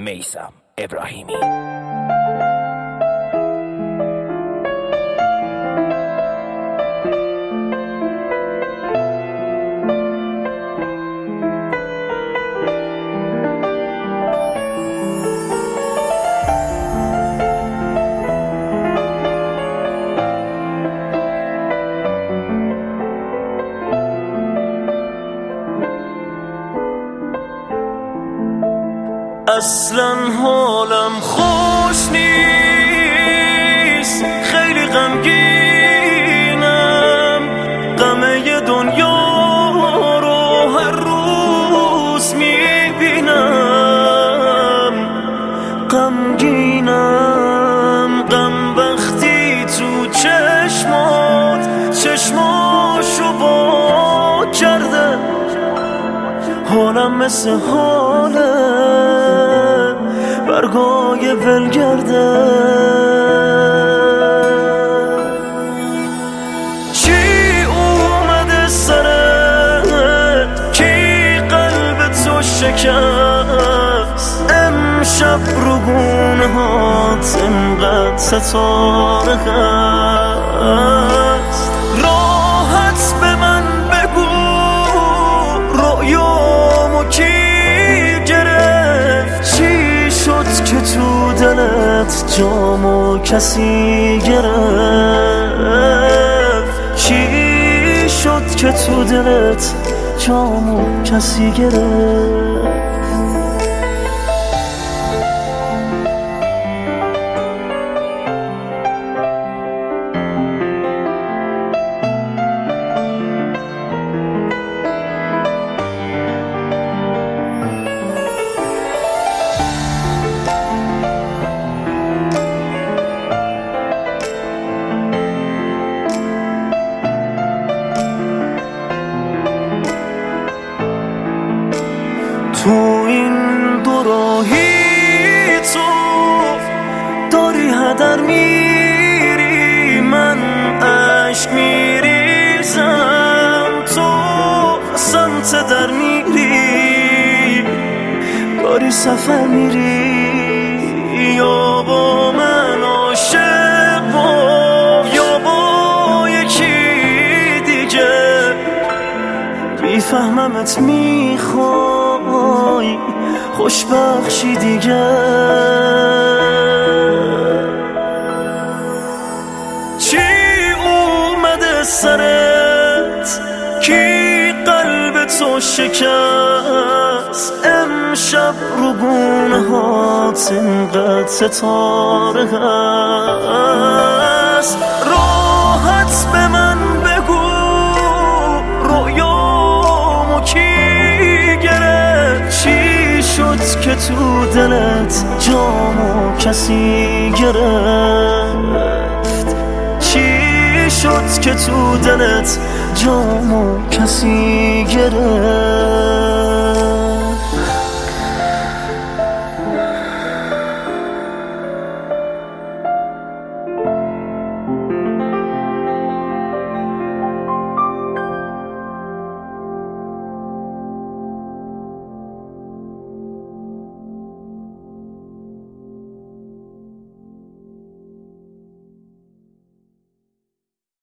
میثم ابراهیمی. اصلا حالم خوش نیست، خیلی غمگینم، غمه دنیا رو هر روز میبینم. غمگینم، غم وقتی تو چشماشو با کرده، حالم مثل حاله برگای ولگرده. چی اومده سرت، کی قلب تو شکست، امشب رو گونه هات انقدر ستاره هست. راحت به من بگو رویامو کی گرفت، چی شد که تو دلت جامو کسی گرفت، چی شد که تو دلت جامو کسی گرفت. تو این دوراهی تو داری هدر میری، من عشق میریزم، تو سمت در میری، داری سفر میری، یا با من عاشق یا با یکی دیگه. میفهممت میخوای خوشبخشی دیگه. چی اومده سرت، کی قلب تو شکست، امشب رو گونه هات اینقدر ستاره هست. راحت به من بگو رویامو کی گرفت، چی شد که تو دلت جامو کسی گرفت، چی شد که تو دلت جامو کسی گرفت.